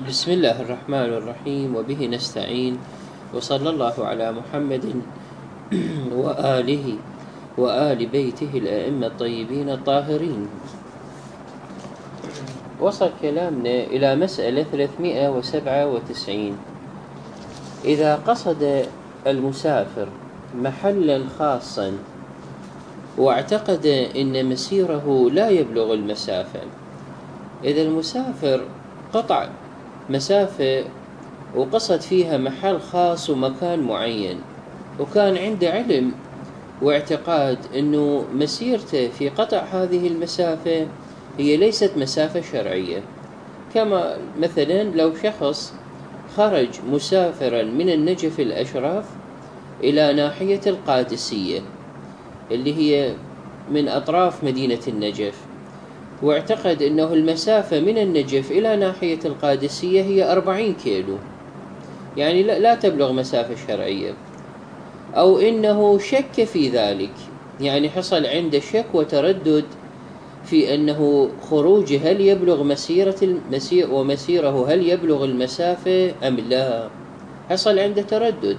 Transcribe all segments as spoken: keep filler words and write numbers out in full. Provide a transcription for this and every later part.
بسم الله الرحمن الرحيم، وبه نستعين، وصلى الله على محمد وآله وآل بيته الأئمة الطيبين الطاهرين. وصل كلامنا إلى مسألة ثلاثمائة وسبعة وتسعين. إذا قصد المسافر محلا خاصا واعتقد أن مسيره لا يبلغ المسافة، إذا المسافر قطع مسافة وقصد فيها محل خاص ومكان معين، وكان عنده علم واعتقاد أنه مسيرته في قطع هذه المسافة هي ليست مسافة شرعية، كما مثلا لو شخص خرج مسافرا من النجف الأشرف إلى ناحية القادسية اللي هي من أطراف مدينة النجف، واعتقد أنه المسافة من النجف إلى ناحية القادسية هي أربعين كيلو، يعني لا تبلغ مسافة شرعية، أو إنه شك في ذلك، يعني حصل عنده شك وتردد في أنه خروجه هل يبلغ مسيرة المسير ومسيره هل يبلغ المسافة أم لا، حصل عنده تردد.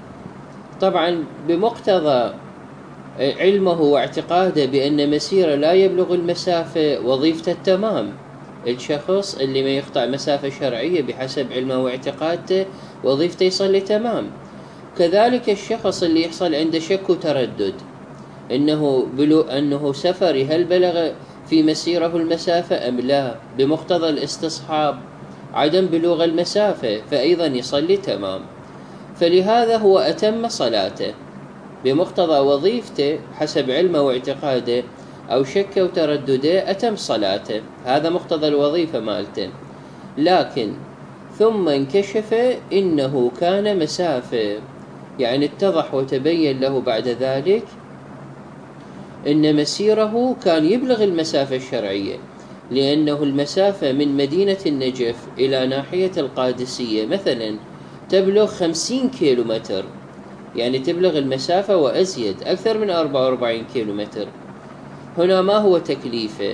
طبعا بمقتضى علمه واعتقاده بأن مسيره لا يبلغ المسافة وظيفته التمام. الشخص اللي ما يقطع مسافة شرعية بحسب علمه واعتقاده وظيفته يصلي تمام. كذلك الشخص اللي يحصل عنده شك وتردد إنه بلو أنه سفري هل بلغ في مسيره المسافة أم لا، بمقتضى الاستصحاب عدم بلوغ المسافة، فأيضا يصلي تمام. فلهذا هو أتم صلاته بمقتضى وظيفته حسب علمه واعتقاده، أو شك وتردده أتم صلاته، هذا مقتضى الوظيفة مالته. لكن ثم انكشف إنه كان مسافة، يعني اتضح وتبين له بعد ذلك إن مسيره كان يبلغ المسافة الشرعية، لأنه المسافة من مدينة النجف إلى ناحية القادسية مثلا تبلغ خمسين كيلو متر، يعني تبلغ المسافة وأزيد أكثر من أربعة وأربعين كيلو متر. هنا ما هو تكليفه؟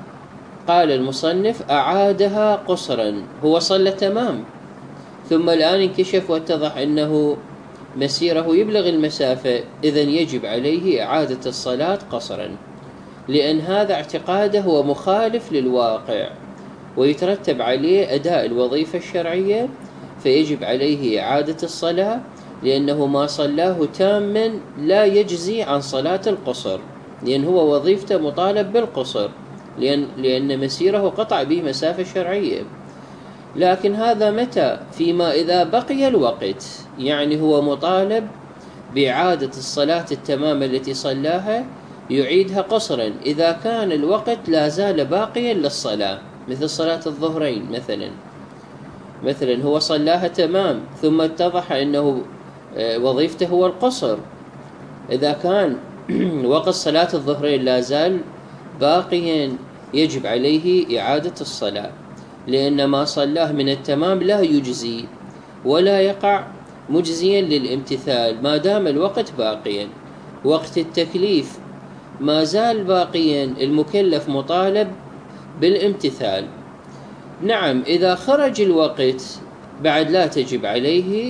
قال المصنف أعادها قصرا، هو صلى تمام، ثم الآن انكشف واتضح أنه مسيره يبلغ المسافة، إذن يجب عليه إعادة الصلاة قصرا، لأن هذا اعتقاده هو مخالف للواقع ويترتب عليه أداء الوظيفة الشرعية، فيجب عليه إعادة الصلاة، لأنه ما صلاه تاما لا يجزي عن صلاة القصر، لأن هو وظيفته مطالب بالقصر، لأن, لأن مسيره قطع به مسافة شرعية. لكن هذا متى؟ فيما إذا بقي الوقت، يعني هو مطالب بإعادة الصلاة التمام التي صلاها يعيدها قصرا إذا كان الوقت لا زال باقيا للصلاة، مثل صلاة الظهرين مثلا مثلا هو صلاها تمام ثم اتضح أنه وظيفته هو القصر، إذا كان وقت صلاة الظهرين لا زال باقيا يجب عليه إعادة الصلاة، لأن ما صلاه من التمام لا يجزي ولا يقع مجزيا للامتثال ما دام الوقت باقيا. وقت التكليف ما زال باقيا، المكلف مطالب بالامتثال. نعم، إذا خرج الوقت بعد لا تجب عليه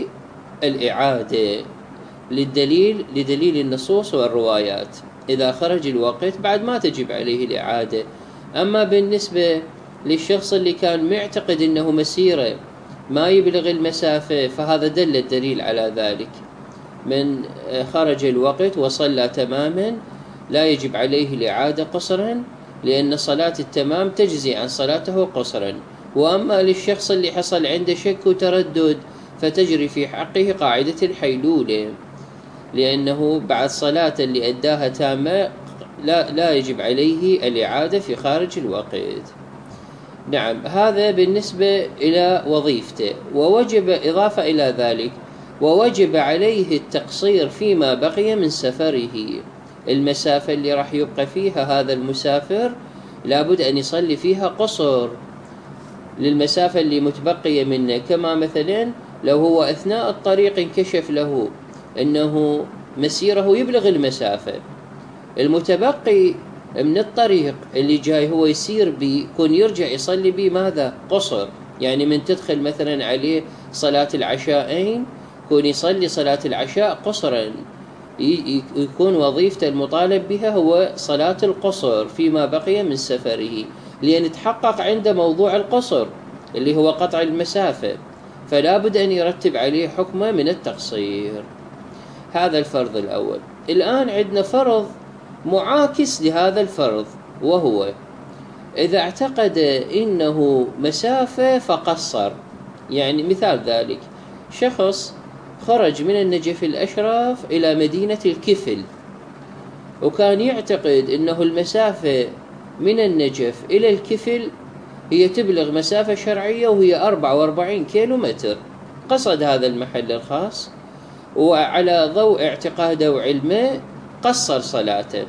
الإعادة للدليل لدليل النصوص والروايات، إذا خرج الوقت بعد ما تجب عليه الإعادة. أما بالنسبة للشخص اللي كان معتقد أنه مسيره ما يبلغ المسافة، فهذا دل الدليل على ذلك، من خرج الوقت وصلى تماما لا يجب عليه الإعادة قصرا، لأن صلاة التمام تجزي عن صلاته قصرا. وأما للشخص اللي حصل عنده شك وتردد فتجري في حقه قاعدة الحيلولة، لأنه بعد صلاة اللي أداها تامة لا, لا يجب عليه الإعادة في خارج الوقت. نعم، هذا بالنسبة إلى وظيفته. ووجب إضافة إلى ذلك ووجب عليه التقصير فيما بقي من سفره، المسافة اللي راح يبقى فيها هذا المسافر لابد أن يصلي فيها قصر للمسافة اللي متبقية منه، كما مثلا لو هو أثناء الطريق انكشف له أنه مسيره يبلغ المسافة، المتبقي من الطريق اللي جاي هو يسير بي يكون يرجع يصلي بي ماذا؟ قصر، يعني من تدخل مثلا عليه صلاة العشاءين يكون يصلي صلاة العشاء قصرا، يكون وظيفته المطالب بها هو صلاة القصر فيما بقي من سفره، لأن يتحقق عنده موضوع القصر اللي هو قطع المسافة، فلا بد أن يرتب عليه حكمه من التقصير. هذا الفرض الأول. الآن عندنا فرض معاكس لهذا الفرض، وهو إذا اعتقد إنه مسافة فقصر. يعني مثال ذلك شخص خرج من النجف الأشرف إلى مدينة الكفل، وكان يعتقد إنه المسافة من النجف إلى الكفل هي تبلغ مسافة شرعية وهي أربعة وأربعين كيلو متر. قصد هذا المحل الخاص، وعلى ضوء اعتقاده وعلمه قصر صلاته،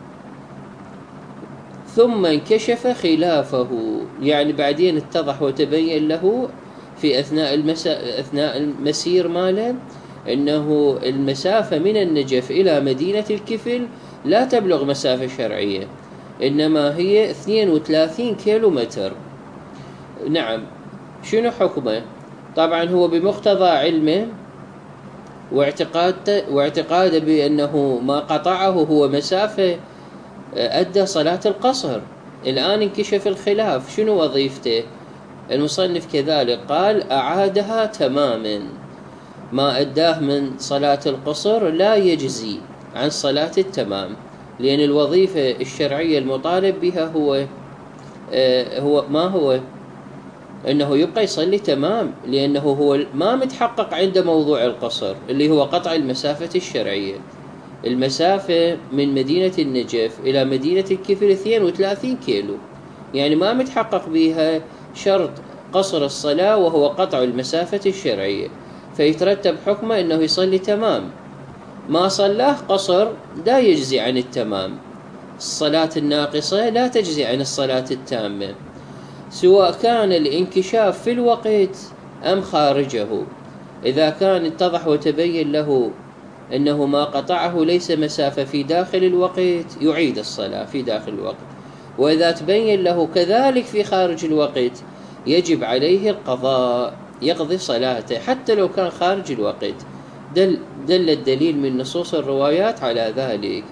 ثم انكشف خلافه، يعني بعدين اتضح وتبين له في أثناء, المسا... أثناء المسير ماله أنه المسافة من النجف إلى مدينة الكفل لا تبلغ مسافة شرعية، إنما هي اثنين وثلاثين كيلو متر. نعم، شنو حكمه؟ طبعا هو بمقتضى علمه واعتقاده, واعتقاده بأنه ما قطعه هو مسافة أدى صلاة القصر. الآن انكشف الخلاف، شنو وظيفته؟ المصنف كذلك قال أعادها تماما، ما أداه من صلاة القصر لا يجزي عن صلاة التمام، لأن الوظيفة الشرعية المطالب بها هو هو ما هو أنه يبقى يصلي تمام، لأنه هو ما متحقق عنده موضوع القصر اللي هو قطع المسافة الشرعية. المسافة من مدينة النجف إلى مدينة الكفل اثنين وثلاثين كيلو، يعني ما متحقق بها شرط قصر الصلاة وهو قطع المسافة الشرعية، فيترتب حكمه أنه يصلي تمام. ما صلاه قصر لا يجزي عن التمام، الصلاة الناقصة لا تجزي عن الصلاة التامة، سواء كان الانكشاف في الوقت أم خارجه. إذا كان اتضح وتبين له أنه ما قطعه ليس مسافة في داخل الوقت يعيد الصلاة في داخل الوقت، وإذا تبين له كذلك في خارج الوقت يجب عليه القضاء، يقضي صلاته حتى لو كان خارج الوقت. دل, دل الدليل من نصوص الروايات على ذلك،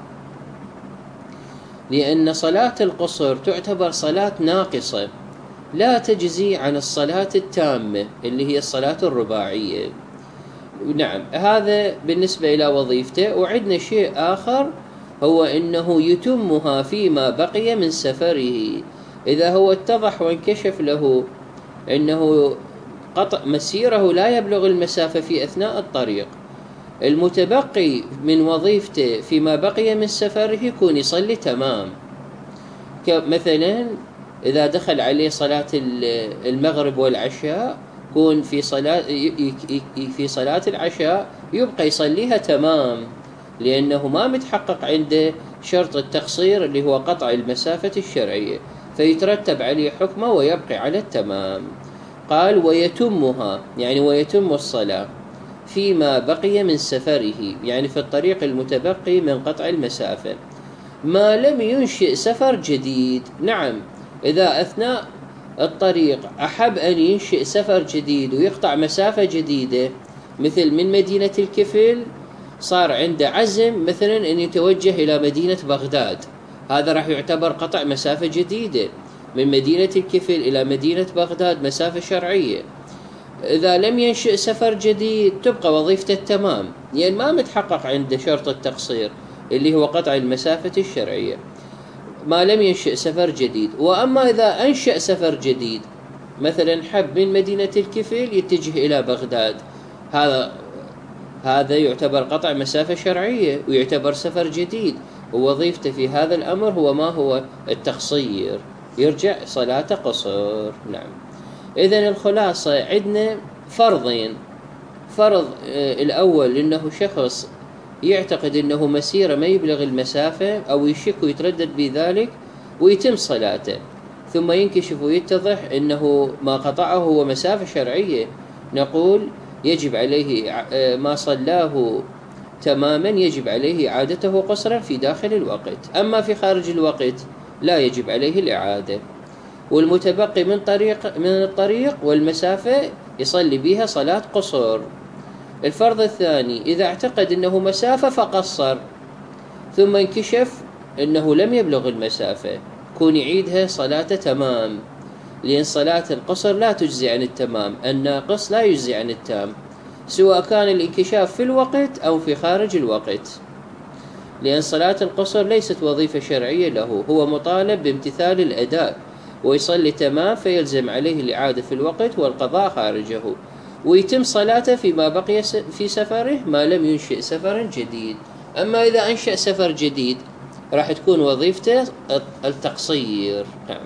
لأن صلاة القصر تعتبر صلاة ناقصة لا تجزي عن الصلاة التامة اللي هي الصلاة الرباعية. نعم، هذا بالنسبة إلى وظيفته. وعندنا شيء آخر هو أنه يتمها فيما بقي من سفره. إذا هو اتضح وانكشف له أنه قطع مسيره لا يبلغ المسافة في أثناء الطريق، المتبقي من وظيفته فيما بقي من سفره يكون يصلي تمام. مثلا إذا دخل عليه صلاة المغرب والعشاء يكون في صلاة في صلاة العشاء يبقى يصليها تمام، لأنه ما متحقق عنده شرط التقصير اللي هو قطع المسافة الشرعية، فيترتب عليه حكمه ويبقي على التمام. قال ويتمها، يعني ويتم الصلاة فيما بقي من سفره، يعني في الطريق المتبقي من قطع المسافة، ما لم ينشئ سفر جديد. نعم، إذا أثناء الطريق أحب أن ينشئ سفر جديد ويقطع مسافة جديدة، مثل من مدينة الكفل صار عنده عزم مثلا أن يتوجه إلى مدينة بغداد، هذا راح يعتبر قطع مسافة جديدة. من مدينة الكفل إلى مدينة بغداد مسافة شرعية. إذا لم ينشئ سفر جديد تبقى وظيفة التمام، لأن يعني ما متحقق عنده شرط التقصير اللي هو قطع المسافة الشرعية ما لم ينشئ سفر جديد. وأما إذا أنشأ سفر جديد، مثلا حب من مدينة الكفل يتجه إلى بغداد، هذا هذا يعتبر قطع مسافة شرعية ويعتبر سفر جديد، ووظيفته في هذا الأمر هو ما هو التقصير، يرجع صلاة قصر. نعم، إذن الخلاصة عندنا فرضين. فرض الأول إنه شخص يعتقد أنه مسيرة ما يبلغ المسافة أو يشك ويتردد بذلك ويتم صلاته، ثم ينكشف ويتضح أنه ما قطعه هو مسافة شرعية، نقول يجب عليه ما صلاه تماما، يجب عليه إعادته قصرا في داخل الوقت، أما في خارج الوقت لا يجب عليه الإعادة. والمتبقي من طريق من الطريق والمسافة يصلي بها صلاة قصر. الفرض الثاني إذا اعتقد أنه مسافة فقصر، ثم انكشف أنه لم يبلغ المسافة، كون يعيدها صلاة تمام، لأن صلاة القصر لا تجزي عن التمام، الناقص لا يجزي عن التام، سواء كان الانكشاف في الوقت أو في خارج الوقت، لأن صلاة القصر ليست وظيفة شرعية له، هو مطالب بامتثال الأداء ويصلي تمام، فيلزم عليه الإعادة في الوقت والقضاء خارجه، ويتم صلاته فيما بقي في سفره ما لم ينشئ سفرا جديد. أما إذا أنشأ سفر جديد راح تكون وظيفته التقصير. نعم.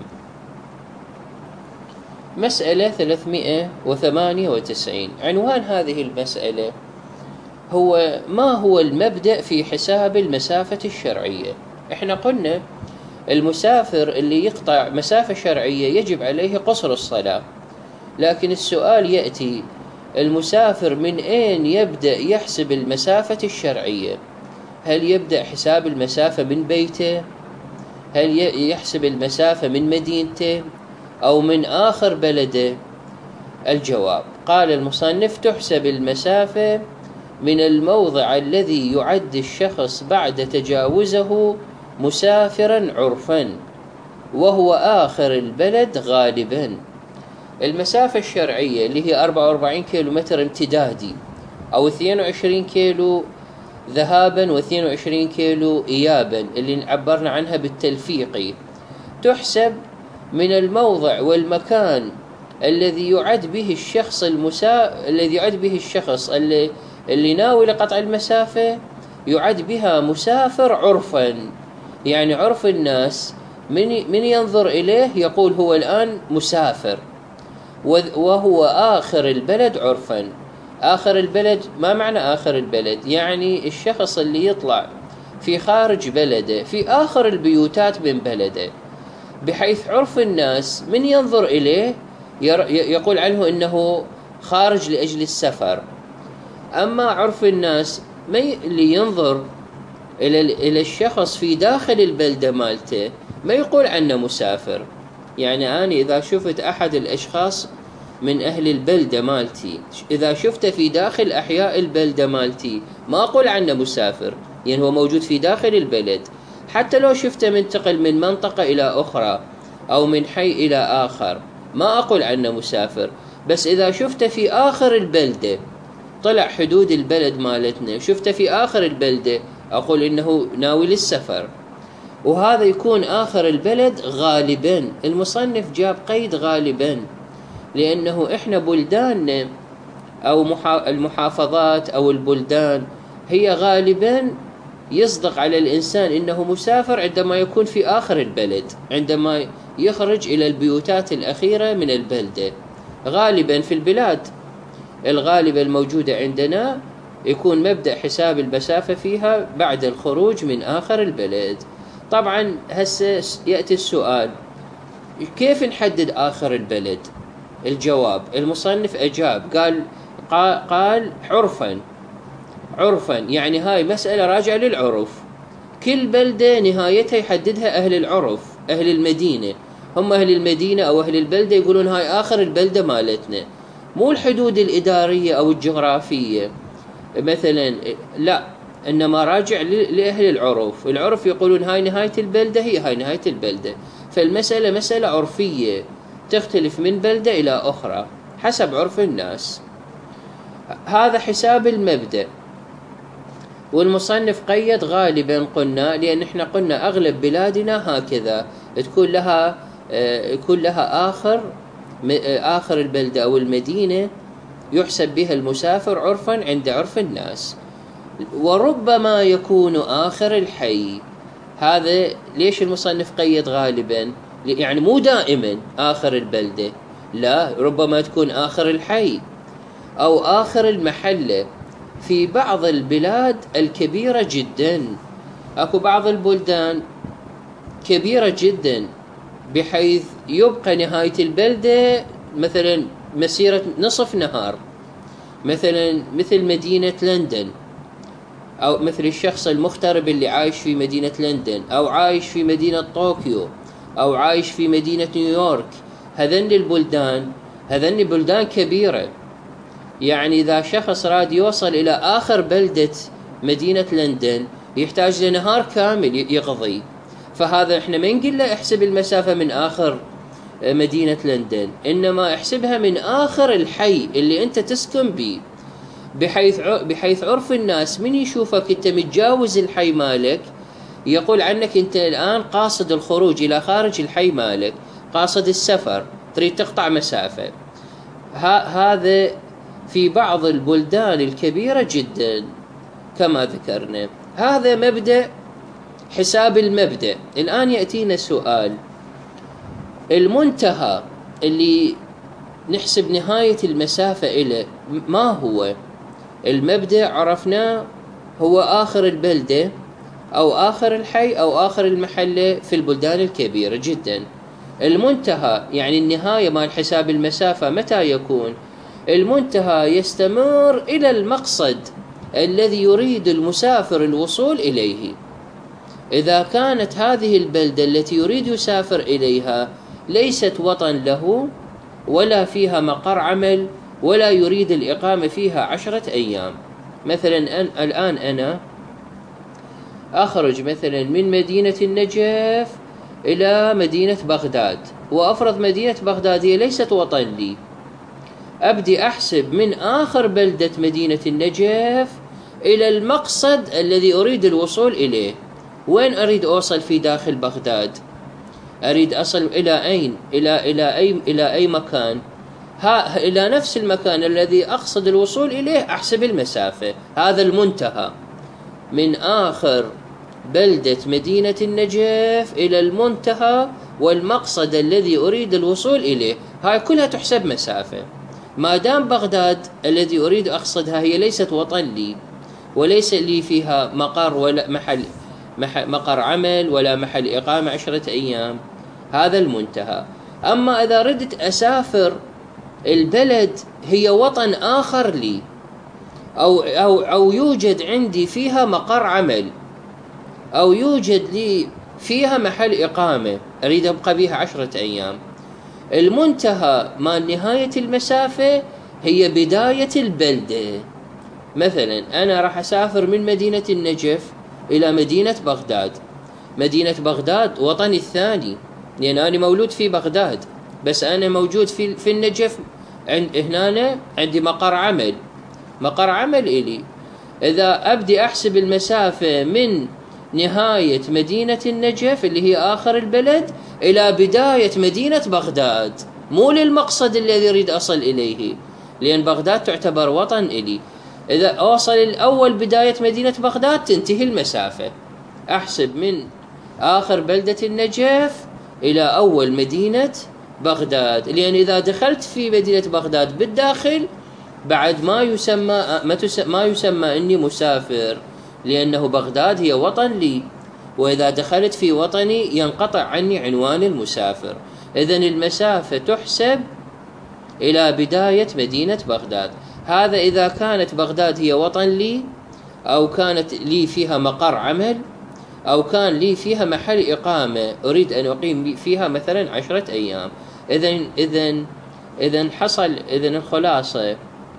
مسألة ثلاثمائة وثمانية وتسعين، عنوان هذه المسألة هو ما هو المبدأ في حساب المسافة الشرعية. احنا قلنا المسافر اللي يقطع مسافة شرعية يجب عليه قصر الصلاة، لكن السؤال يأتي المسافر من أين يبدأ يحسب المسافة الشرعية؟ هل يبدأ حساب المسافة من بيته؟ هل يحسب المسافة من مدينته أو من آخر بلده؟ الجواب قال المصنف تحسب المسافة من الموضع الذي يعد الشخص بعد تجاوزه مسافرا عرفا، وهو آخر البلد غالبا. المسافة الشرعية اللي هي أربعة وأربعين كيلو متر امتدادي، أو اثنين وعشرين كيلو ذهابا واثنين وعشرين كيلو إيابا اللي عبرنا عنها بالتلفيقي، تحسب من الموضع والمكان الذي يعد به الشخص المسا... الذي يعد به الشخص اللي اللي ناوي لقطع المسافة، يعد بها مسافر عرفا، يعني عرف الناس من من ينظر إليه يقول هو الآن مسافر، وهو آخر البلد عرفا. آخر البلد ما معنى آخر البلد؟ يعني الشخص اللي يطلع في خارج بلده، في آخر البيوتات من بلده، بحيث عرف الناس من ينظر إليه يقول عنه إنه خارج لأجل السفر. أما عرف الناس ما اللي ينظر إلى إلى الشخص في داخل البلدة مالته ما يقول عنه مسافر. يعني أنا إذا شفت أحد الأشخاص من أهل البلدة مالتي، إذا شفته في داخل أحياء البلدة مالتي ما أقول عنه مسافر، يعني هو موجود في داخل البلد. حتى لو شفته منتقل من منطقة إلى أخرى أو من حي إلى آخر ما أقول عنه مسافر. بس إذا شفته في آخر البلدة، طلع حدود البلد مالتنا، شفته في آخر البلدة، أقول إنه ناوي للسفر. وهذا يكون آخر البلد غالبا. المصنف جاب قيد غالبا لأنه إحنا بلداننا أو المحافظات أو البلدان هي غالبا يصدق على الإنسان إنه مسافر عندما يكون في آخر البلد، عندما يخرج إلى البيوتات الأخيرة من البلدة. غالبا في البلاد الغالبة الموجودة عندنا يكون مبدأ حساب المسافة فيها بعد الخروج من آخر البلد. طبعا هسه يأتي السؤال كيف نحدد آخر البلد؟ الجواب المصنف أجاب قال قال عرفا. عرفا يعني هاي مسألة راجعة للعرف، كل بلدة نهايتها يحددها أهل العرف، أهل المدينة، هم أهل المدينة أو أهل البلدة يقولون هاي آخر البلدة مالتنا، مو الحدود الإدارية أو الجغرافية مثلا، لا، إنما راجع لأهل العرف. العرف يقولون هاي نهاية البلدة، هي هاي نهاية البلدة. فالمسألة مسألة عرفية تختلف من بلدة إلى أخرى حسب عرف الناس. هذا حساب المبدأ. والمصنف قيد غالبا قلنا لأن احنا قلنا أغلب بلادنا هكذا تكون لها يكون لها آخر آخر البلدة أو المدينة يحسب بها المسافر عرفا عند عرف الناس. وربما يكون آخر الحي. هذا ليش المصنف قيد غالبا؟ يعني مو دائما آخر البلدة، لا، ربما تكون آخر الحي أو آخر المحلة. في بعض البلاد الكبيرة جدا، أكو بعض البلدان كبيرة جدا بحيث يبقى نهاية البلدة مثلا مسيرة نصف نهار، مثلا مثل مدينة لندن، أو مثل الشخص المغترب اللي عايش في مدينة لندن أو عايش في مدينة طوكيو أو عايش في مدينة نيويورك، هذن البلدان هذن بلدان كبيرة. يعني إذا شخص راد يوصل إلى آخر بلدة مدينة لندن يحتاج لنهار كامل يقضي، فهذا إحنا ما نقول له احسب المسافة من آخر مدينة لندن، إنما احسبها من آخر الحي اللي أنت تسكن به، بحيث بحيث عرف الناس من يشوفك أنت متجاوز الحي مالك يقول عنك أنت الآن قاصد الخروج إلى خارج الحي مالك، قاصد السفر، تريد تقطع مسافة. هذا في بعض البلدان الكبيرة جدا كما ذكرنا. هذا مبدأ حساب المبدأ. الآن يأتينا سؤال، المنتهى اللي نحسب نهاية المسافة إليه ما هو؟ المبدأ عرفناه هو آخر البلدة أو آخر الحي أو آخر المحلة في البلدان الكبيرة جدا. المنتهى يعني النهاية مال حساب المسافة متى يكون؟ المنتهى يستمر إلى المقصد الذي يريد المسافر الوصول إليه. إذا كانت هذه البلدة التي يريد يسافر إليها ليست وطن له ولا فيها مقر عمل ولا يريد الإقامة فيها عشرة أيام، مثلا أن الآن أنا أخرج مثلا من مدينة النجف إلى مدينة بغداد، وأفرض مدينة بغداد هي ليست وطن لي، أبدي أحسب من آخر بلدة مدينة النجف إلى المقصد الذي أريد الوصول إليه. وين أريد أوصل في داخل بغداد؟ أريد أصل إلى أين؟ إلى إلى أي إلى أي مكان؟ ها إلى نفس المكان الذي أقصد الوصول إليه أحسب المسافة. هذا المنتهى، من آخر بلدة مدينة النجف إلى المنتهى والمقصد الذي أريد الوصول إليه، هاي كلها تحسب مسافة. ما دام بغداد الذي أريد أقصدها هي ليست وطن لي وليس لي فيها مقر ولا محل مقر عمل ولا محل إقامة عشرة أيام، هذا المنتهى. أما إذا ردت أسافر البلد هي وطن آخر لي أو, أو, أو يوجد عندي فيها مقر عمل أو يوجد لي فيها محل إقامة أريد أبقى بها عشرة أيام، المنتهى مال نهاية المسافة هي بداية البلدة. مثلا أنا راح أسافر من مدينة النجف إلى مدينة بغداد. مدينة بغداد وطني الثاني، لأن أنا مولود في بغداد، بس أنا موجود في في النجف. عند هنا عندي مقر عمل مقر عمل إلي. إذا أبدي أحسب المسافة من نهاية مدينة النجف اللي هي آخر البلد إلى بداية مدينة بغداد، مو للمقصد الذي أريد أصل إليه، لأن بغداد تعتبر وطن إلي. إذا أوصل الأول بداية مدينة بغداد تنتهي المسافة، أحسب من آخر بلدة النجف إلى أول مدينة بغداد، لأن إذا دخلت في مدينة بغداد بالداخل بعد ما يسمى ما يسمى إني مسافر، لأنه بغداد هي وطن لي، وإذا دخلت في وطني ينقطع عني عنوان المسافر. إذن المسافة تحسب إلى بداية مدينة بغداد. هذا إذا كانت بغداد هي وطن لي أو كانت لي فيها مقر عمل أو كان لي فيها محل إقامة أريد أن أقيم فيها مثلا عشرة أيام. إذن إذن إذن حصل إذن الخلاصة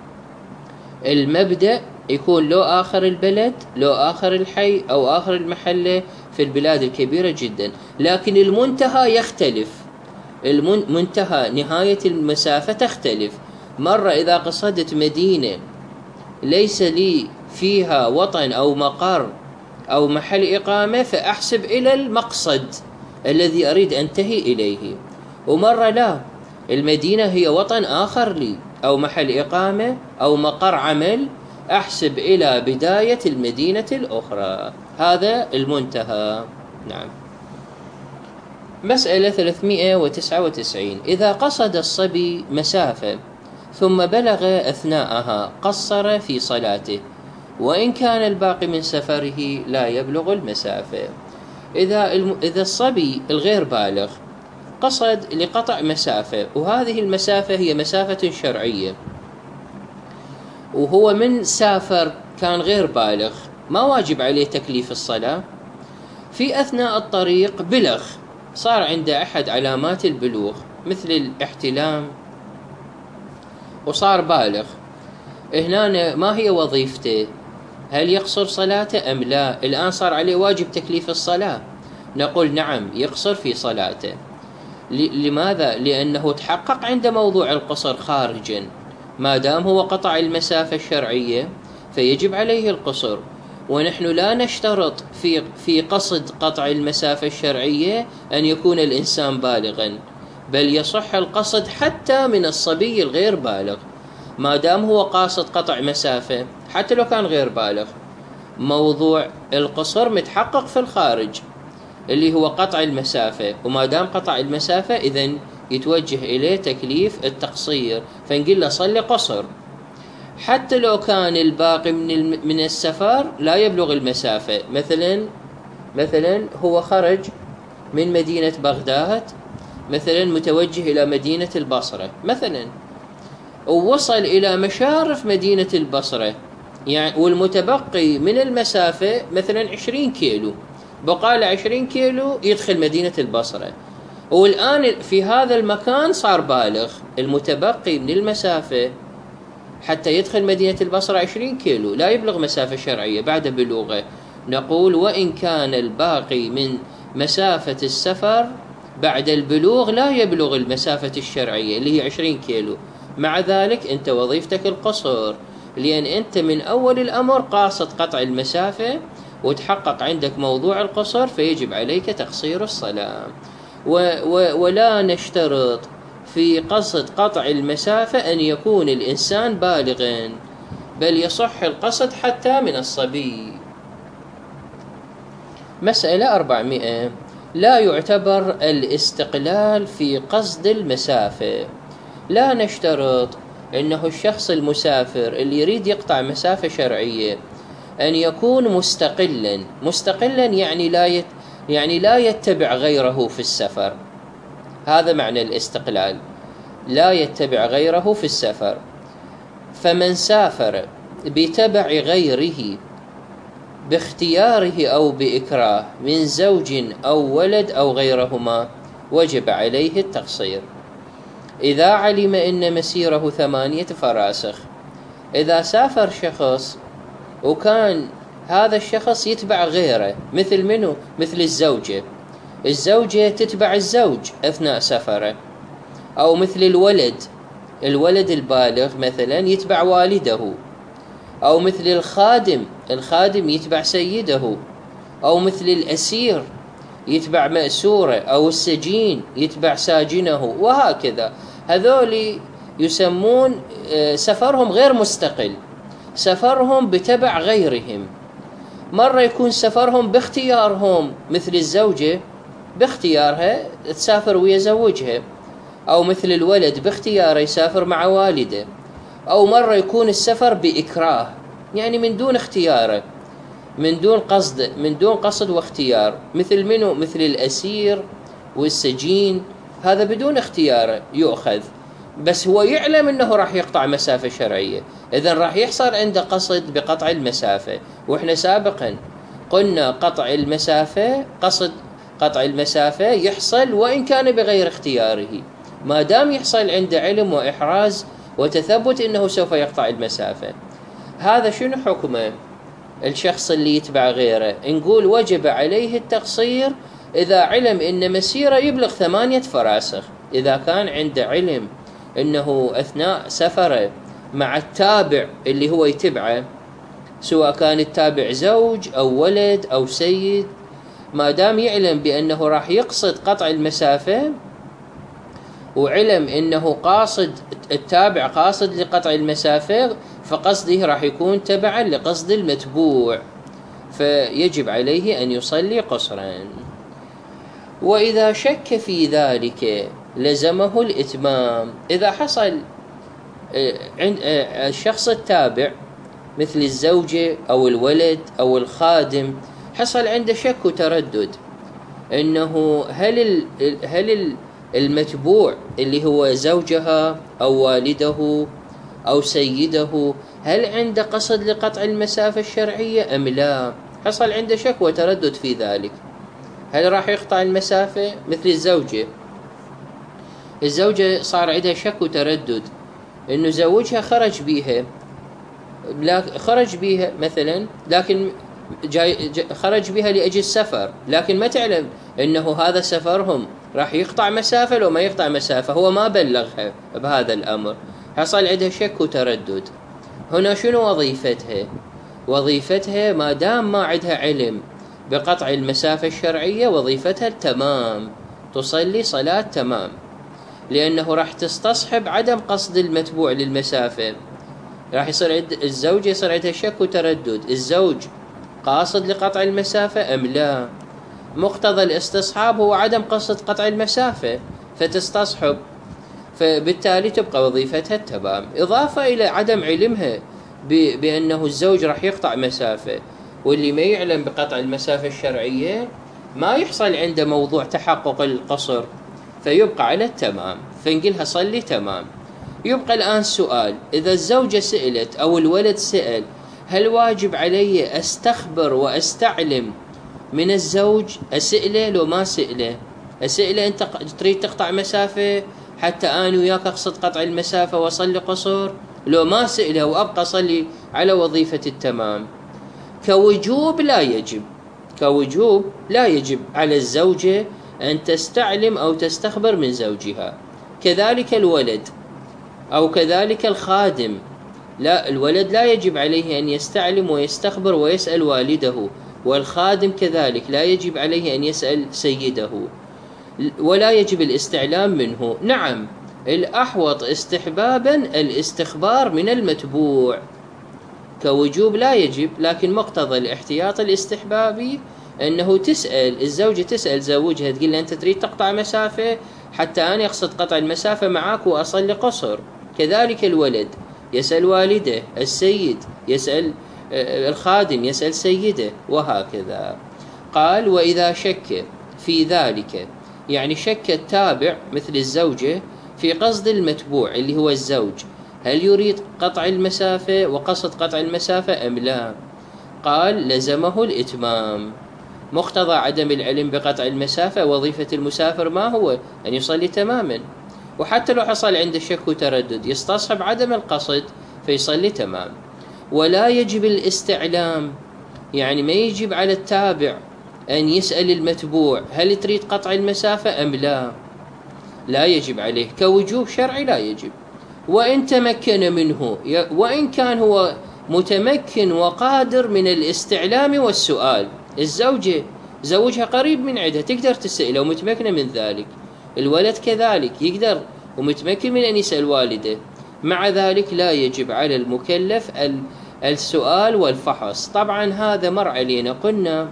المبدأ يكون لو آخر البلد لو آخر الحي أو آخر المحلة في البلاد الكبيرة جدا، لكن المنتهى يختلف. المنتهى نهاية المسافة تختلف. مرة إذا قصدت مدينة ليس لي فيها وطن أو مقر أو محل إقامة فأحسب إلى المقصد الذي أريد أنتهي إليه، ومرة لا، المدينة هي وطن آخر لي أو محل إقامة أو مقر عمل، أحسب إلى بداية المدينة الأخرى. هذا المنتهى. نعم. مسألة ثلاثمائة وتسعة وتسعين. إذا قصد الصبي مسافة ثم بلغ أثناءها قصر في صلاته وإن كان الباقي من سفره لا يبلغ المسافة. إذا الم... إذا الصبي الغير بالغ قصد لقطع مسافة، وهذه المسافة هي مسافة شرعية، وهو من سافر كان غير بالغ ما واجب عليه تكليف الصلاة، في أثناء الطريق بلغ صار عنده أحد علامات البلوغ مثل الاحتلام وصار بالغ، هنا ما هي وظيفته؟ هل يقصر صلاته أم لا؟ الآن صار عليه واجب تكليف الصلاة، نقول نعم يقصر في صلاته. لماذا؟ لأنه تحقق عند موضوع القصر خارجا، ما دام هو قطع المسافة الشرعية فيجب عليه القصر. ونحن لا نشترط في في قصد قطع المسافة الشرعية أن يكون الإنسان بالغا، بل يصح القصد حتى من الصبي الغير بالغ، ما دام هو قاصد قطع مسافة حتى لو كان غير بالغ. موضوع القصر متحقق في الخارج اللي هو قطع المسافة، وما دام قطع المسافة إذن يتوجه إليه تكليف التقصير، فنقول له صلي قصر حتى لو كان الباقي من من السفر لا يبلغ المسافة. مثلا مثلا هو خرج من مدينة بغداد مثلا متوجه إلى مدينة البصرة مثلا، ووصل إلى مشارف مدينة البصرة يعني، والمتبقي من المسافة مثلا عشرين كيلو، بقى له عشرين كيلو يدخل مدينة البصرة، والآن في هذا المكان صار بالغ. المتبقي من المسافة حتى يدخل مدينة البصرة عشرين كيلو، لا يبلغ مسافة شرعية بعد بلوغه. نقول وإن كان الباقي من مسافة السفر بعد البلوغ لا يبلغ المسافة الشرعية اللي هي عشرين كيلو، مع ذلك أنت وظيفتك القصر، لأن أنت من أول الأمر قاصد قطع المسافة وتحقق عندك موضوع القصر، فيجب عليك تقصير الصلاة. و و ولا نشترط في قصد قطع المسافة أن يكون الإنسان بالغا، بل يصح القصد حتى من الصبي. مسألة أربعمائة. لا يعتبر الاستقلال في قصد المسافة. لا نشترط أنه الشخص المسافر اللي يريد يقطع مسافة شرعية أن يكون مستقلا. مستقلا يعني لا يت يعني لا يتبع غيره في السفر، هذا معنى الاستقلال، لا يتبع غيره في السفر. فمن سافر بتبع غيره باختياره أو بإكراه من زوج أو ولد أو غيرهما وجب عليه التقصير. إذا علم أن مسيره ثمانية فراسخ، إذا سافر شخص وكان هذا الشخص يتبع غيره، مثل منه؟ مثل الزوجة، الزوجة تتبع الزوج أثناء سفره، أو مثل الولد، الولد البالغ مثلا يتبع والده، أو مثل الخادم، الخادم يتبع سيده، أو مثل الأسير يتبع مأسوره، أو السجين يتبع ساجنه، وهكذا. هذول يسمون سفرهم غير مستقل، سفرهم بتبع غيرهم. مرة يكون سفرهم باختيارهم، مثل الزوجة باختيارها تسافر ويا زوجها، أو مثل الولد باختياره يسافر مع والده. أو مرة يكون السفر بإكراه، يعني من دون اختياره، من دون قصد من دون قصد واختيار، مثل منه؟ مثل الأسير والسجين، هذا بدون اختياره يؤخذ، بس هو يعلم أنه راح يقطع مسافة شرعية، إذن راح يحصل عنده قصد بقطع المسافة. وإحنا سابقا قلنا قطع المسافة، قصد قطع المسافة يحصل وإن كان بغير اختياره، ما دام يحصل عنده علم وإحراز وتثبت أنه سوف يقطع المسافة. هذا شنو حكمه؟ الشخص اللي يتبع غيره نقول وجب عليه التقصير إذا علم أن مسيره يبلغ ثمانية فراسخ. إذا كان عنده علم أنه أثناء سفره مع التابع اللي هو يتبعه، سواء كان التابع زوج أو ولد أو سيد، ما دام يعلم بأنه راح يقصد قطع المسافة، وعلم أنه قاصد التابع قاصد لقطع المسافة، فقصده راح يكون تبعا لقصد المتبوع، فيجب عليه أن يصلي قصرا. وإذا شك في ذلك لزمه الإتمام. إذا حصل عند الشخص التابع مثل الزوجة أو الولد أو الخادم حصل عنده شك وتردد أنه هل هل المتبوع اللي هو زوجها أو والده أو سيده هل عنده قصد لقطع المسافة الشرعية أم لا، حصل عنده شك وتردد في ذلك، هل راح يقطع المسافة؟ مثل الزوجة الزوجة صار عندها شك وتردد إنه زوجها خرج بيها، خرج بيها مثلا، لكن جاي خرج بها لأجل سفر، لكن ما تعلم إنه هذا سفرهم راح يقطع مسافة لو ما يقطع مسافة، هو ما بلغها بهذا الأمر، حصل عندها شك وتردد. هنا شنو وظيفتها؟ وظيفتها ما دام ما عندها علم بقطع المسافة الشرعية، وظيفتها التمام، تصلي صلاة تمام، لأنه راح تستصحب عدم قصد المتبوع للمسافة. راح يصير عند الزوج يصير عندها شك وتردد، الزوج قاصد لقطع المسافة أم لا؟ مقتضى الاستصحاب هو عدم قصد قطع المسافة، فتستصحب، فبالتالي تبقى وظيفتها التمام. إضافة إلى عدم علمها بأنه الزوج راح يقطع مسافة، واللي ما يعلم بقطع المسافة الشرعية ما يحصل عنده موضوع تحقق القصر، فيبقى على التمام، فنقلها صلي تمام. يبقى الآن سؤال، إذا الزوجة سئلت أو الولد سئل، هل واجب علي أستخبر وأستعلم من الزوج؟ أسئله لو ما سئله؟ أسئله أنت تريد تقطع مسافة حتى أنا وياك أقصد قطع المسافة وأصلي قصر؟ لو ما سئله وأبقى صلي على وظيفة التمام. كوجوب لا يجب، كوجوب لا يجب على الزوجة أن تستعلم أو تستخبر من زوجها. كذلك الولد أو كذلك الخادم، لا، الولد لا يجب عليه أن يستعلم ويستخبر ويسأل والده، والخادم كذلك لا يجب عليه أن يسأل سيده، ولا يجب الاستعلام منه. نعم، الأحوط استحبابا الاستخبار من المتبوع، كوجوب لا يجب، لكن مقتضى الاحتياط الاستحبابي أنه تسأل الزوجة، تسأل زوجها تقول له أنت تريد تقطع مسافة حتى أنا أقصد قطع المسافة معك وأصلي قصر. كذلك الولد يسأل والده، السيد يسأل الخادم يسأل سيده، وهكذا. قال وإذا شك في ذلك، يعني شك التابع مثل الزوجة في قصد المتبوع اللي هو الزوج، هل يريد قطع المسافة وقصد قطع المسافة أم لا؟ قال لزمه الإتمام. مقتضى عدم العلم بقطع المسافة وظيفة المسافر ما هو؟ أن يصلي تماما، وحتى لو حصل عنده شك وتردد يستصحب عدم القصد فيصلي تمام. ولا يجب الاستعلام، يعني ما يجب على التابع أن يسأل المتبوع هل تريد قطع المسافة أم لا، لا يجب عليه، كوجوب شرعي لا يجب. وإن تمكن منه، وإن كان هو متمكن وقادر من الاستعلام والسؤال، الزوجة زوجها قريب من عندها تقدر تسأله ومتمكنة من ذلك، الولد كذلك يقدر ومتمكن من أن يسأل والده، مع ذلك لا يجب على المكلف السؤال والفحص. طبعا هذا مر علينا، قلنا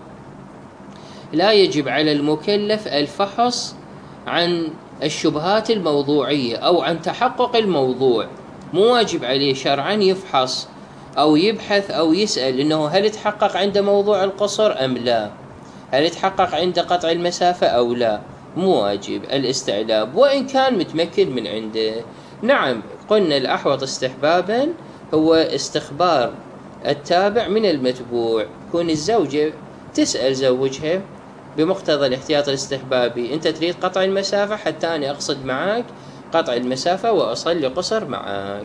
لا يجب على المكلف الفحص عن الشبهات الموضوعية أو عن تحقق الموضوع، مو واجب عليه شرعا يفحص أو يبحث أو يسأل إنه هل تحقق عند موضوع القصر أم لا، هل تحقق عند قطع المسافة أو لا، مو واجب الاستعلام وإن كان متمكن من عنده. نعم، قلنا الأحوط استحبابا هو استخبار التابع من المتبوع، كون الزوجة تسأل زوجها بمقتضى الاحتياط الاستحبابي أنت تريد قطع المسافة حتى أنا أقصد معك قطع المسافة وأصلي قصر معك.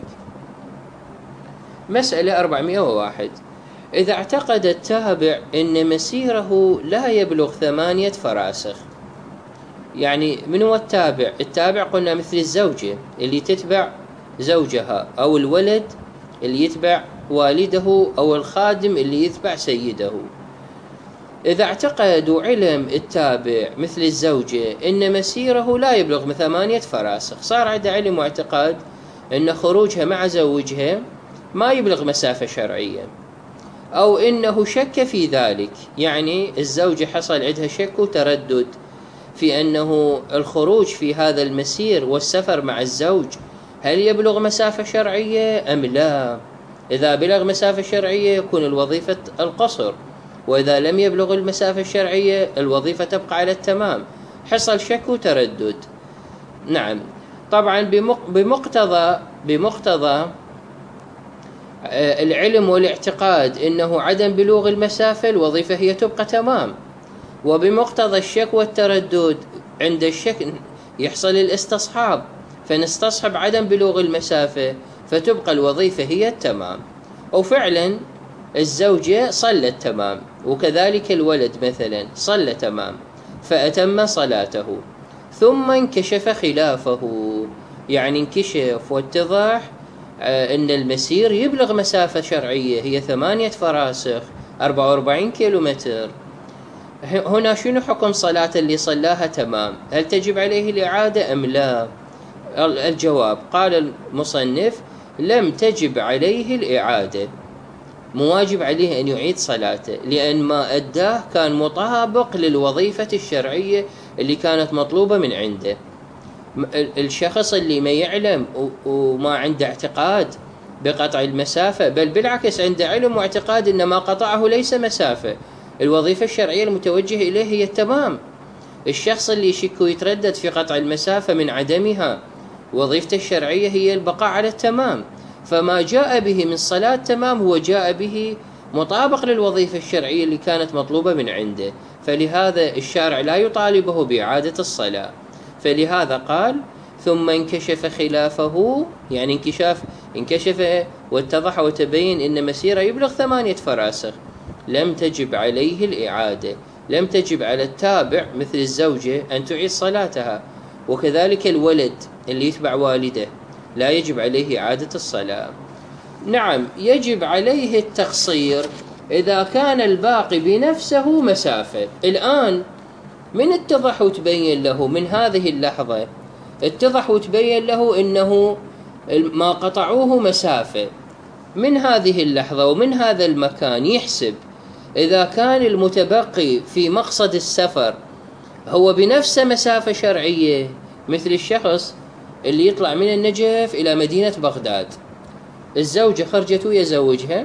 مسألة أربعمائة وواحد، إذا اعتقد التابع أن مسيره لا يبلغ ثمانية فراسخ، يعني من هو التابع؟ التابع قلنا مثل الزوجة اللي تتبع زوجها، أو الولد اللي يتبع والده، أو الخادم اللي يتبع سيده. إذا اعتقد علم التابع مثل الزوجة أن مسيره لا يبلغ ثمانية فراسخ، صار عنده علم واعتقاد أن خروجها مع زوجها ما يبلغ مسافة شرعية، أو إنه شك في ذلك، يعني الزوجة حصل عندها شك وتردد في أنه الخروج في هذا المسير والسفر مع الزوج هل يبلغ مسافة شرعية أم لا. إذا بلغ مسافة شرعية يكون الوظيفة القصر، وإذا لم يبلغ المسافة الشرعية الوظيفة تبقى على التمام. حصل شك وتردد، نعم، طبعا بمقتضى بمقتضى العلم والاعتقاد إنه عدم بلوغ المسافة الوظيفة هي تبقى تمام، وبمقتضى الشك والتردد عند الشك يحصل الاستصحاب، فنستصحب عدم بلوغ المسافة فتبقى الوظيفة هي التمام. وفعلا الزوجة صلت تمام، وكذلك الولد مثلا صلى تمام فأتم صلاته، ثم انكشف خلافه، يعني انكشف واتضح أن المسير يبلغ مسافة شرعية هي ثمانية فراسخ أربعة وأربعين كيلو متر. هنا شنو حكم صلاة اللي صلاها تمام؟ هل تجب عليه الإعادة أم لا؟ الجواب قال المصنف لم تجب عليه الإعادة، مواجب عليه أن يعيد صلاته، لأن ما أداه كان مطابق للوظيفة الشرعية اللي كانت مطلوبة من عنده. الشخص اللي ما يعلم وما عنده اعتقاد بقطع المسافة، بل بالعكس عنده علم واعتقاد أن ما قطعه ليس مسافة، الوظيفة الشرعية المتوجه إليه هي التمام. الشخص اللي يشك ويتردد في قطع المسافة من عدمها، وظيفته الشرعية هي البقاء على التمام، فما جاء به من صلاة تمام هو جاء به مطابق للوظيفة الشرعية اللي كانت مطلوبة من عنده، فلهذا الشارع لا يطالبه بإعادة الصلاة. فلهذا قال ثم انكشف خلافه، يعني انكشاف انكشف واتضح وتبين إن مسيره يبلغ ثمانية فراسخ، لم تجب عليه الإعادة، لم تجب على التابع مثل الزوجة أن تعيد صلاتها، وكذلك الولد اللي يتبع والده لا يجب عليه إعادة الصلاة. نعم يجب عليه التقصير إذا كان الباقي بنفسه مسافة. الآن من اتضح وتبين له من هذه اللحظة، اتضح وتبين له إنه ما قطعوه مسافة، من هذه اللحظة ومن هذا المكان يحسب إذا كان المتبقي في مقصد السفر هو بنفس مسافة شرعية، مثل الشخص اللي يطلع من النجف إلى مدينة بغداد. الزوجة خرجت ويا زوجها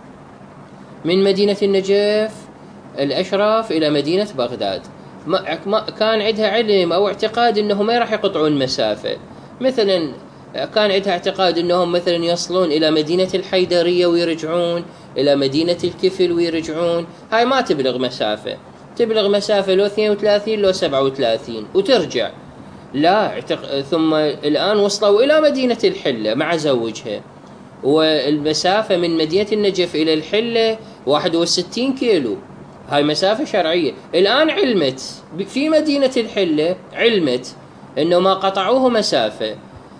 من مدينة النجف الأشرف إلى مدينة بغداد، ما كان عندها علم أو اعتقاد أنه ما راح يقطعون المسافة، مثلا كان عندها اعتقاد أنهم مثلا يصلون إلى مدينة الحيدرية ويرجعون، إلى مدينة الكفل ويرجعون، هاي ما تبلغ مسافة، تبلغ مسافة لو اثنين وثلاثين لو سبعة وثلاثين وترجع. لا اعتق... ثم الآن وصلوا إلى مدينة الحلة مع زوجها، والمسافة من مدينة النجف إلى الحلة واحد وستين كيلو، هاي مسافة شرعية. الآن علمت في مدينة الحلة، علمت إنه ما قطعوه مسافة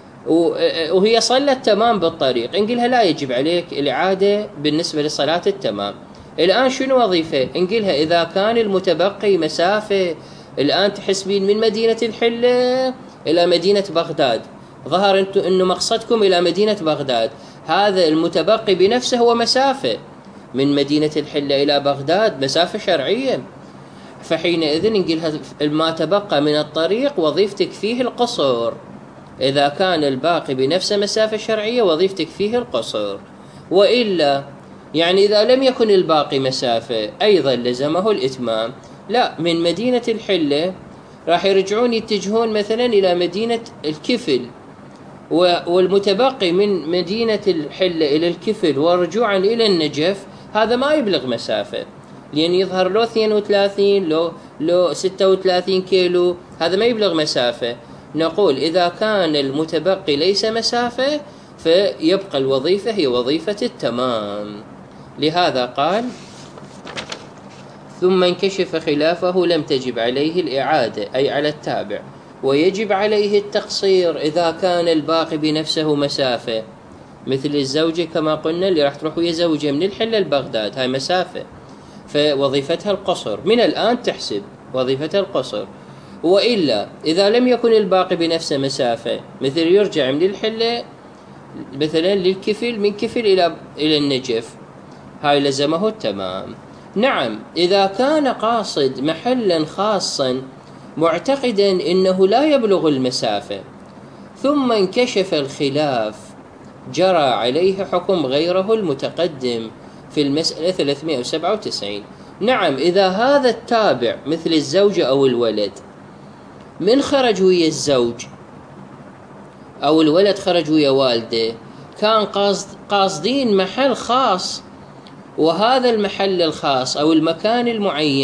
وهي صلت تمام بالطريق، نقولها لا يجب عليك الإعادة بالنسبة لصلاة التمام. الآن شنو وظيفة؟ نقولها إذا كان المتبقي مسافة، الآن تحسبين من مدينة الحلة إلى مدينة بغداد، ظهر أنتم أنه مقصدكم إلى مدينة بغداد، هذا المتبقي بنفسه هو مسافة من مدينة الحلة إلى بغداد، مسافة شرعية، فحينئذ نقولها ما تبقى من الطريق وظيفتك فيه القصر. إذا كان الباقي بنفس مسافة شرعية وظيفتك فيه القصر، وإلا يعني إذا لم يكن الباقي مسافة أيضا لزمه الإتمام. لا، من مدينة الحلة راح يرجعون يتجهون مثلا إلى مدينة الكفل، والمتبقي من مدينة الحلة إلى الكفل ورجوعا إلى النجف هذا ما يبلغ مسافة، لأن يظهر له اثنين وثلاثين لو لو ستة وثلاثين كيلو، هذا ما يبلغ مسافة. نقول إذا كان المتبقي ليس مسافة فيبقى الوظيفة هي وظيفة التمام. لهذا قال ثم انكشف خلافه لم تجب عليه الإعادة أي على التابع، ويجب عليه التقصير إذا كان الباقي بنفسه مسافة، مثل الزوجة كما قلنا اللي راح تروح ويا زوجها من الحلة لبغداد، هاي مسافة فوظيفتها القصر، من الآن تحسب وظيفتها القصر. وإلا إذا لم يكن الباقي بنفس مسافة، مثل يرجع من الحلة مثلا للكفل، من كفل إلى إلى النجف، هاي لزمه التمام. نعم إذا كان قاصد محلا خاصا معتقدا إنه لا يبلغ المسافة ثم انكشف الخلاف جرى عليه حكم غيره المتقدم في المسألة ثلاثمائة وسبعة وتسعين. نعم إذا هذا التابع مثل الزوجة أو الولد من خرج ويا الزوج أو الولد خرج ويا والده، كان قاصد قاصدين محل خاص، وهذا المحل الخاص أو المكان المعين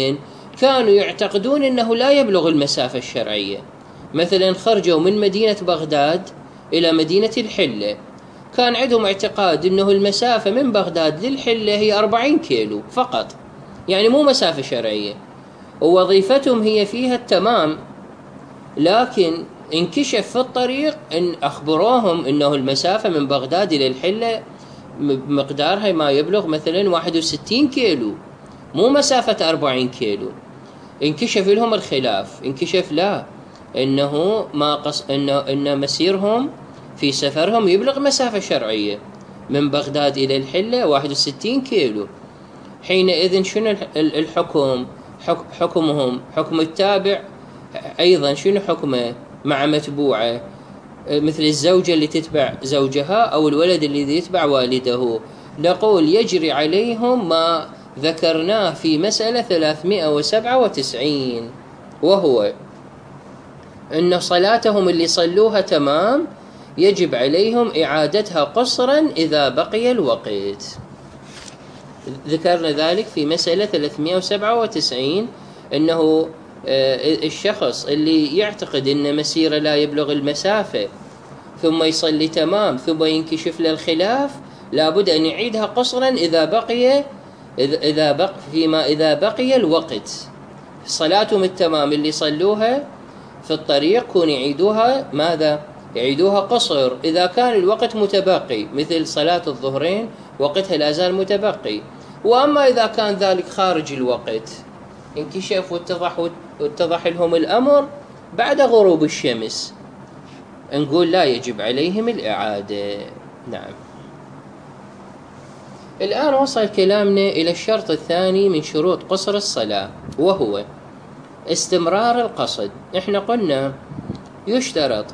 كانوا يعتقدون أنه لا يبلغ المسافة الشرعية. مثلا خرجوا من مدينة بغداد إلى مدينة الحلة، كان عندهم اعتقاد أنه المسافة من بغداد للحلة هي أربعين كيلو فقط، يعني مو مسافة شرعية، ووظيفتهم هي فيها التمام. لكن انكشف في الطريق أن أخبروهم أنه المسافة من بغداد إلى الحلة مقدارها ما يبلغ مثلا واحد وستين كيلو، مو مسافة أربعين كيلو. انكشف لهم الخلاف، انكشف لا، انه ما قص انه ان مسيرهم في سفرهم يبلغ مسافة شرعية من بغداد الى الحلة واحد وستين كيلو. حينئذ شنو الحكم؟ حكمهم حكم التابع ايضا شنو حكمه مع متبوعه؟ مثل الزوجة اللي تتبع زوجها او الولد اللي يتبع والده، نقول يجري عليهم ما ذكرناه في مسألة ثلاثمائة وسبعة وتسعين، وهو أن صلاتهم اللي صلوها تمام يجب عليهم إعادتها قصرا إذا بقي الوقت. ذكرنا ذلك في مسألة ثلاثمائة وسبعة وتسعين، أنه الشخص اللي يعتقد أن مسيره لا يبلغ المسافة ثم يصلي تمام ثم ينكشف للخلاف، لابد أن يعيدها قصرا إذا بقي إذا بق فيما إذا بقي الوقت. صلاتهم التمام اللي صلوها في الطريق كون يعيدوها ماذا؟ يعيدوها قصر إذا كان الوقت متبقي، مثل صلاة الظهرين وقتها لا زال متبقي. وأما إذا كان ذلك خارج الوقت، انكشف واتضح واتضح لهم الأمر بعد غروب الشمس، نقول لا يجب عليهم الإعادة. نعم. الآن وصل كلامنا إلى الشرط الثاني من شروط قصر الصلاة، وهو استمرار القصد. احنا قلنا يشترط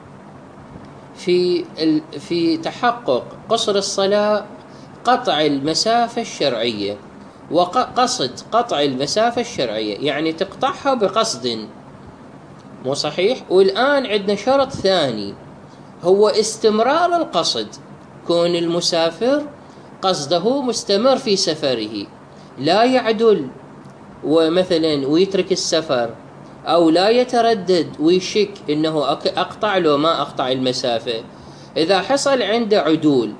في في تحقق قصر الصلاة قطع المسافة الشرعية، وقصد قطع المسافة الشرعية يعني تقطعها بقصد، مو صحيح؟ والآن عندنا شرط ثاني هو استمرار القصد، كون المسافر قصده مستمر في سفره، لا يعدل ومثلا ويترك السفر، أو لا يتردد ويشك إنه أقطع له ما أقطع المسافة. إذا حصل عنده عدول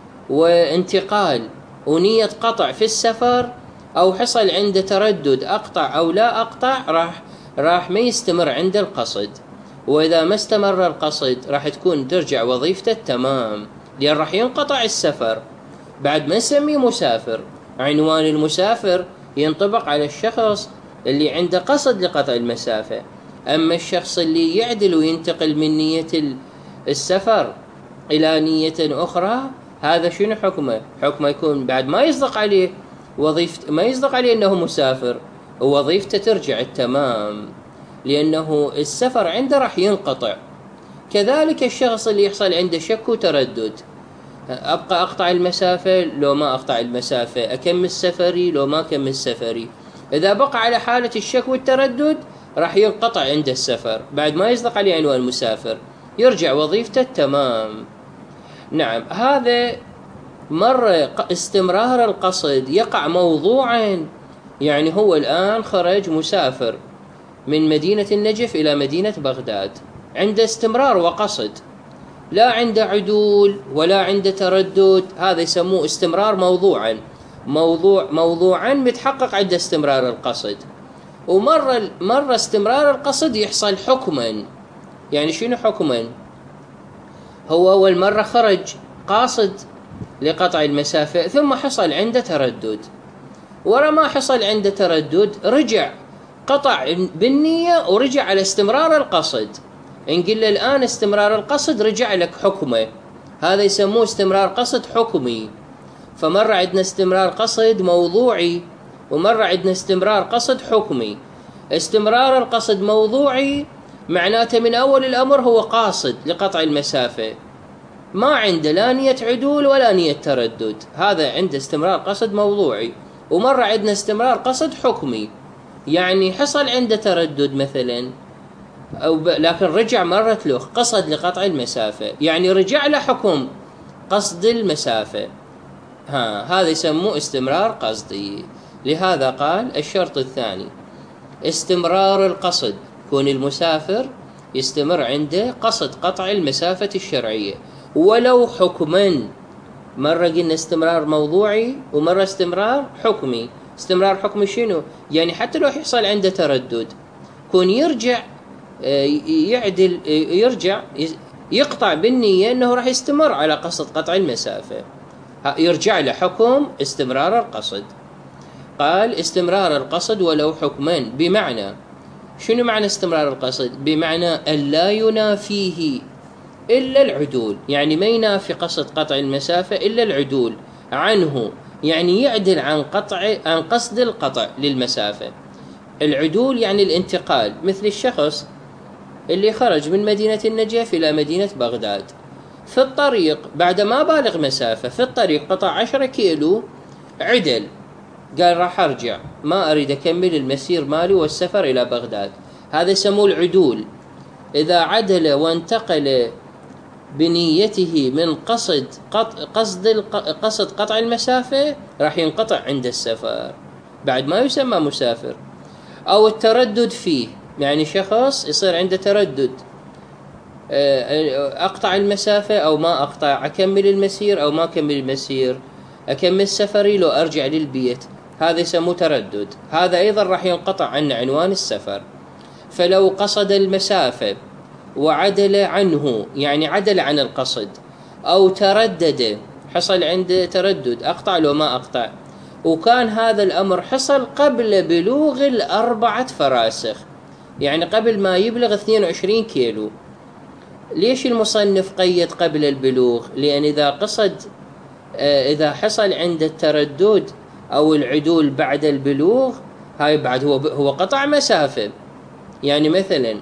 وانتقال ونية قطع في السفر، أو حصل عنده تردد أقطع أو لا أقطع، راح راح ما يستمر عند القصد. وإذا ما استمر القصد راح تكون ترجع وظيفته تمام، لأن راح ينقطع السفر. بعد ما نسميه مسافر، عنوان المسافر ينطبق على الشخص اللي عنده قصد لقطع المسافة. أما الشخص اللي يعدل وينتقل من نية السفر إلى نية أخرى، هذا شنو حكمه؟ حكمه يكون بعد ما يصدق عليه وظيفة، ما يصدق عليه أنه مسافر، ووظيفته ترجع التمام، لأنه السفر عنده راح ينقطع. كذلك الشخص اللي يحصل عنده شك وتردد، أبقى أقطع المسافة لو ما أقطع المسافة، أكمل سفري لو ما أكمل سفري. إذا بقى على حالة الشك والتردد راح ينقطع عند السفر، بعد ما يصدق عليه عنوان المسافر، يرجع وظيفته تمام. نعم. هذا مرة استمرار القصد يقع موضوعا، يعني هو الآن خرج مسافر من مدينة النجف إلى مدينة بغداد، عنده استمرار وقصد، لا عنده عدول ولا عنده تردد، هذا يسموه استمرار موضوعا. موضوع موضوعا متحقق عند استمرار القصد. ومرة مرة استمرار القصد يحصل حكما. يعني شنو حكما؟ هو أول مرة خرج قاصد لقطع المسافة، ثم حصل عنده تردد، ورا ما حصل عنده تردد رجع قطع بالنية ورجع على استمرار القصد. نقول له الآن استمرار القصد رجع لك حكمه، هذا يسموه استمرار قصد حكمي. فمرة عندنا استمرار قصد موضوعي، ومرة عندنا استمرار قصد حكمي. استمرار القصد موضوعي معناته من أول الأمر هو قاصد لقطع المسافة، ما عنده لا نية عدول ولا نية تردد، هذا عنده استمرار قصد موضوعي. ومرة عندنا استمرار قصد حكمي، يعني حصل عنده تردد مثلا، أو ب... لكن رجع مرة له قصد لقطع المسافة، يعني رجع له حكم قصد المسافة، ها هذا يسموه استمرار قصدي. لهذا قال الشرط الثاني استمرار القصد، يكون المسافر يستمر عنده قصد قطع المسافة الشرعية ولو حكما. مرة قلنا استمرار موضوعي ومرة استمرار حكمي. استمرار حكمي شنو؟ يعني حتى لو يحصل عنده تردد يكون يرجع يعدل، يرجع يقطع بالنية أنه راح يستمر على قصد قطع المسافة، يرجع له حكم استمرار القصد. قال استمرار القصد ولو حكما، بمعنى شنو معنى استمرار القصد؟ بمعنى أن لا ينافيه إلا العدول، يعني ما ينافي قصد قطع المسافة إلا العدول عنه، يعني يعدل عن قطع عن قصد القطع للمسافة. العدول يعني الانتقال، مثل الشخص اللي خرج من مدينة النجف إلى مدينة بغداد، في الطريق بعد ما بالغ مسافة، في الطريق قطع عشرة كيلو، عدل قال راح أرجع، ما أريد أكمل المسير مالي والسفر إلى بغداد. هذا يسموه العدول. إذا عدل وانتقل بنيته من قصد قصد قصد قطع المسافة راح ينقطع عند السفر، بعد ما يسمى مسافر. أو التردد فيه، يعني شخص يصير عنده تردد، أقطع المسافة أو ما أقطع، أكمل المسير أو ما أكمل المسير، أكمل سفري لو أرجع للبيت، هذا يسموه تردد. هذا أيضا راح ينقطع عن عنوان السفر. فلو قصد المسافة وعدل عنه، يعني عدل عن القصد، أو تردد، حصل عنده تردد أقطع لو ما أقطع، وكان هذا الأمر حصل قبل بلوغ الأربعة فراسخ، يعني قبل ما يبلغ اثنين وعشرين كيلو. ليش المصنف قيد قبل البلوغ؟ لأن إذا قصد إذا حصل عند التردد أو العدول بعد البلوغ، هاي بعد هو هو قطع مسافة. يعني مثلا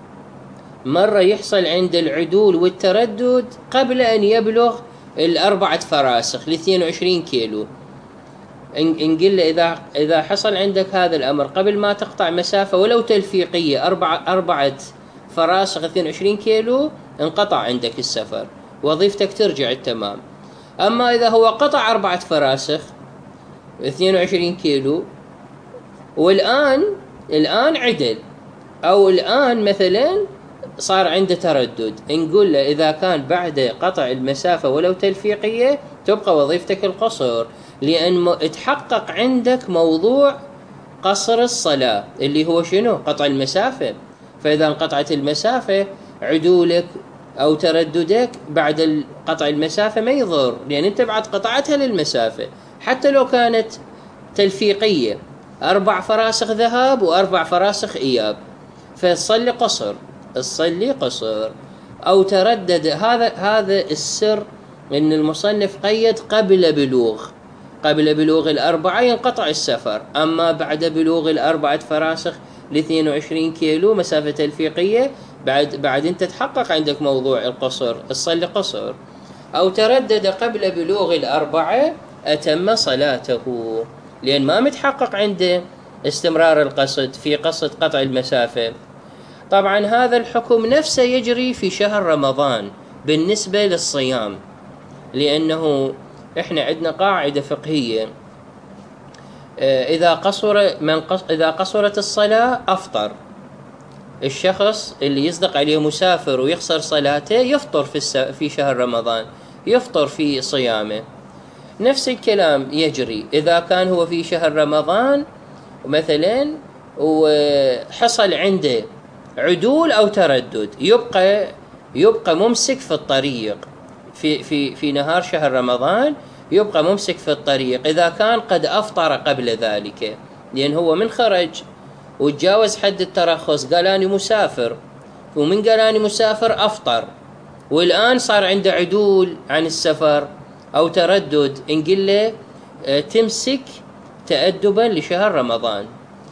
مرة يحصل عند العدول والتردد قبل أن يبلغ الأربعة فراسخ لاثنين وعشرين كيلو، إن قلنا إذا إذا حصل عندك هذا الأمر قبل ما تقطع مسافة ولو تلفيقية أربعة أربعة فراسخ اثنين وعشرين كيلو، انقطع عندك السفر، وظيفتك ترجع التمام. أما إذا هو قطع أربعة فراسخ اثنين وعشرين كيلو والآن الآن عدل، أو الآن مثلا صار عنده تردد، نقول له إذا كان بعد قطع المسافة ولو تلفيقية تبقى وظيفتك القصر، لأن تحقق عندك موضوع قصر الصلاة اللي هو شنو؟ قطع المسافة. فإذا انقطعت المسافة عدولك أو ترددك بعد قطع المسافة ما يضر، لأن أنت بعد قطعتها للمسافة حتى لو كانت تلفيقية، أربع فراسخ ذهاب وأربع فراسخ إياب، فتصلي قصر، تصلي قصر أو تردد. هذا هذا السر، إن المصنف قيد قبل بلوغ قبل بلوغ الأربعة ينقطع السفر، أما بعد بلوغ الأربعة فراسخ لاثنين وعشرين كيلو مسافة تلفيقية، بعد بعد أنت تحقق عندك موضوع القصر، تصلي قصر. أو تردد قبل بلوغ الأربعة أتم صلاته، لأن ما متحقق عنده استمرار القصد في قصد قطع المسافة. طبعا هذا الحكم نفسه يجري في شهر رمضان بالنسبة للصيام، لأنه إحنا عندنا قاعدة فقهية، إذا قصر من قص إذا قصرت الصلاة أفطر. الشخص اللي يصدق عليه مسافر ويخسر صلاته يفطر في الس... في شهر رمضان، يفطر في صيامه. نفس الكلام يجري إذا كان هو في شهر رمضان مثلا وحصل عنده عدول أو تردد، يبقى يبقى ممسك في الطريق في في في نهار شهر رمضان، يبقى ممسك في الطريق إذا كان قد أفطر قبل ذلك، لأن هو من خرج وتجاوز حد الترخص قال أنا مسافر، ومن قال أنا مسافر أفطر، والآن صار عنده عدول عن السفر أو تردد، نقول له تمسك تأدبا لشهر رمضان.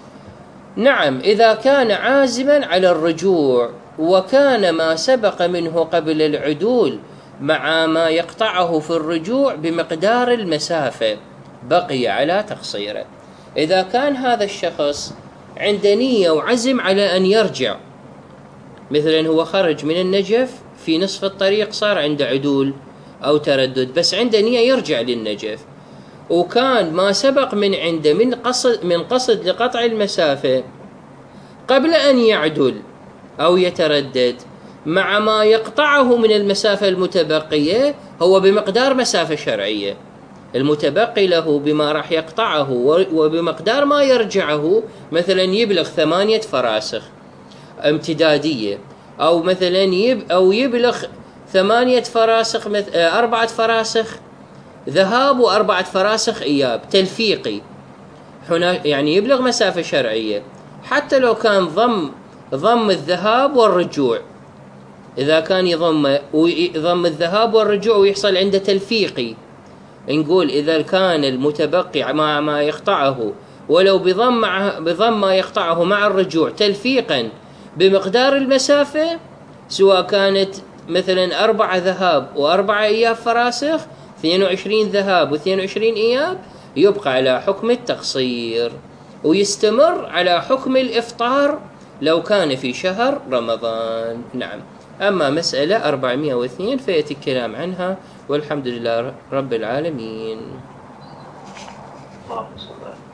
نعم إذا كان عازما على الرجوع وكان ما سبق منه قبل العدول مع ما يقطعه في الرجوع بمقدار المسافة بقي على تقصيره. إذا كان هذا الشخص عنده نية وعزم على أن يرجع، مثلا هو خرج من النجف في نصف الطريق صار عنده عدول أو تردد، بس عنده نية يرجع للنجف، وكان ما سبق من عنده من قصد من قصد لقطع المسافة قبل أن يعدل أو يتردد مع ما يقطعه من المسافة المتبقية هو بمقدار مسافة شرعية، المتبقي له بما راح يقطعه وبمقدار ما يرجعه، مثلا يبلغ ثمانية فراسخ امتدادية، أو مثلا يب أو يبلغ ثمانية فراسخ مثل أربعة فراسخ ذهاب وأربعة فراسخ إياب تلفيقي، هنا يعني يبلغ مسافة شرعية حتى لو كان ضم ضم الذهاب والرجوع، إذا كان يضم ويضم الذهاب والرجوع ويحصل عنده تلفيقي، نقول إذا كان المتبقي مع ما يقطعه ولو بضم مع بضم ما يقطعه مع الرجوع تلفيقا بمقدار المسافة، سواء كانت مثلا أربعة ذهاب وأربعة إياب فراسخ، اثنين وعشرين ذهاب واثنين وعشرين إياب، يبقى على حكم التقصير ويستمر على حكم الإفطار لو كان في شهر رمضان. نعم. أما مسألة أربعمائة واثنين فيأتي الكلام عنها، والحمد لله رب العالمين.